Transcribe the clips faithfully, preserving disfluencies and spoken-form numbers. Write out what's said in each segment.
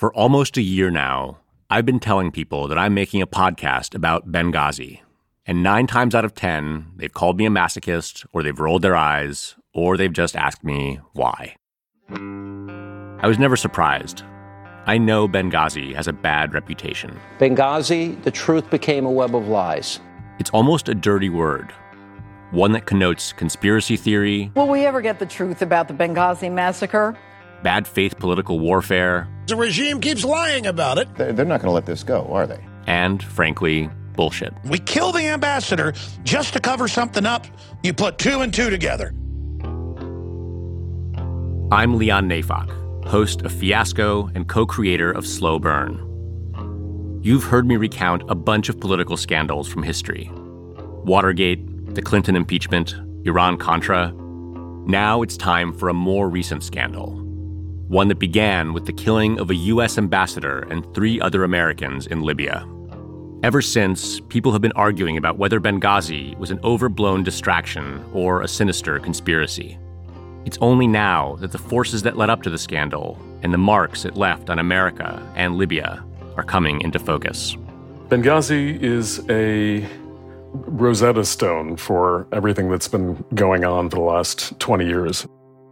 For almost a year now, I've been telling people that I'm making a podcast about Benghazi. And nine times out of ten, they've called me a masochist, or they've rolled their eyes, or they've just asked me why. I was never surprised. I know Benghazi has a bad reputation. Benghazi, the truth became a web of lies. It's almost a dirty word, one that connotes conspiracy theory. Will we ever get the truth about the Benghazi massacre? Bad faith political warfare. The regime keeps lying about it. They're not going to let this go, are they? And, frankly, bullshit. We kill the ambassador just to cover something up. You put two and two together. I'm Leon Neyfakh, host of Fiasco and co-creator of Slow Burn. You've heard me recount a bunch of political scandals from history. Watergate, the Clinton impeachment, Iran-Contra. Now it's time for a more recent scandal. One that began with the killing of a U S ambassador and three other Americans in Libya. Ever since, people have been arguing about whether Benghazi was an overblown distraction or a sinister conspiracy. It's only now that the forces that led up to the scandal and the marks it left on America and Libya are coming into focus. Benghazi is a Rosetta Stone for everything that's been going on for the last twenty years.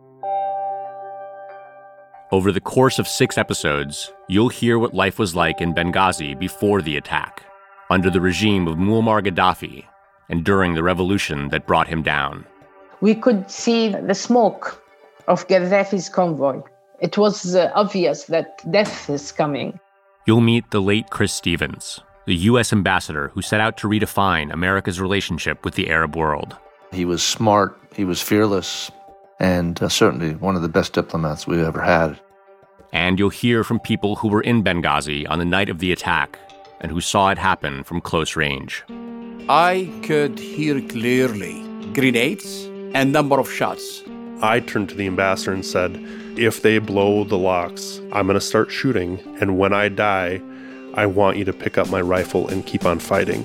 Over the course of six episodes, you'll hear what life was like in Benghazi before the attack, under the regime of Muammar Gaddafi, and during the revolution that brought him down. We could see the smoke of Gaddafi's convoy. It was uh, obvious that death is coming. You'll meet the late Chris Stevens, the U S ambassador who set out to redefine America's relationship with the Arab world. He was smart, he was fearless, and uh, certainly one of the best diplomats we've ever had. And you'll hear from people who were in Benghazi on the night of the attack and who saw it happen from close range. I could hear clearly grenades and number of shots. I turned to the ambassador and said, if they blow the locks, I'm going to start shooting, and when I die, I want you to pick up my rifle and keep on fighting.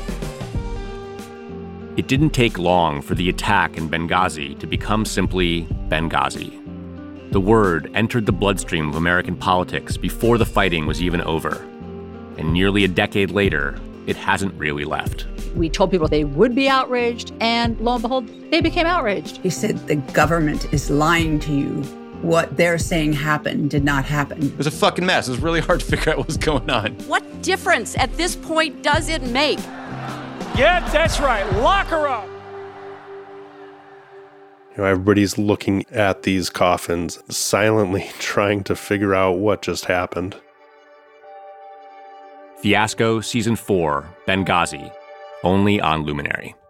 It didn't take long for the attack in Benghazi to become simply Benghazi. The word entered the bloodstream of American politics before the fighting was even over. And nearly a decade later, it hasn't really left. We told people they would be outraged, and lo and behold, they became outraged. He said the government is lying to you. What they're saying happened did not happen. It was a fucking mess. It was really hard to figure out what was going on. What difference at this point does it make? Yeah, that's right. Lock her up. You know, everybody's looking at these coffins, silently trying to figure out what just happened. Fiasco Season four, Benghazi, only on Luminary.